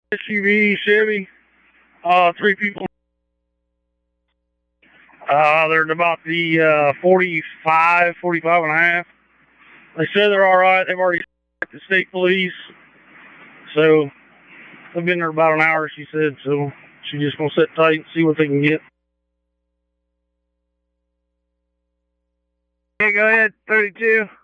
SUV Chevy, 3 people. They're about the 45 and a half. They said they're all right. They've already the state police, so they've been there about an hour, she said. So she's just gonna sit tight and see what they can get. Okay, go ahead, 32.